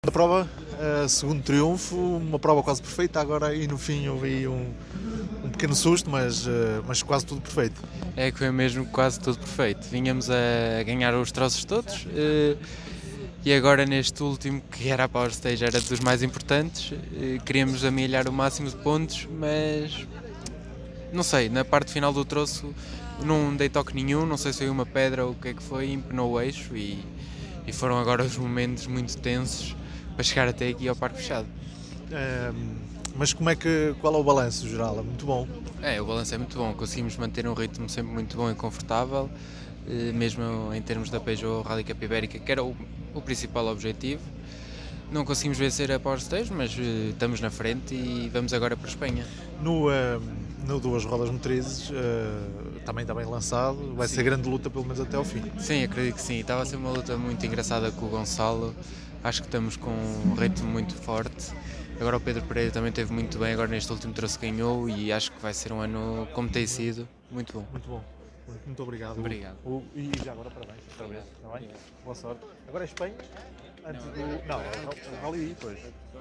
A prova, segundo triunfo, uma prova quase perfeita, agora e no fim houve aí um pequeno susto, mas quase tudo perfeito. É que foi mesmo quase tudo perfeito. Vínhamos a ganhar os troços todos e agora neste último, que era a Power Stage, era dos mais importantes, queríamos amelhar o máximo de pontos, mas não sei, na parte final do troço não dei toque nenhum, não sei se foi uma pedra ou o que é que foi, empenou o eixo e foram agora os momentos muito tensos para chegar até aqui ao parque fechado. Mas qual é o balanço geral? É muito bom. O balanço é muito bom, conseguimos manter um ritmo sempre muito bom e confortável, mesmo em termos da Peugeot Rally Cup Ibérica, que era o principal objetivo. Não conseguimos vencer a Power Stage, mas estamos na frente e vamos agora para a Espanha. No Duas Rodas Motrizes, também está bem lançado, vai ser grande luta pelo menos até ao fim. Sim, acredito que sim, estava a ser uma luta muito engraçada com o Gonçalo, acho que estamos com um ritmo muito forte. Agora o Pedro Pereira também esteve muito bem, agora neste último troço ganhou e acho que vai ser um ano, como tem sido, muito bom. Muito bom. Muito obrigado. Obrigado. E já agora parabéns. Está bem? Boa sorte. Agora é Espanha? Antes do. Não, é o Rally, pois.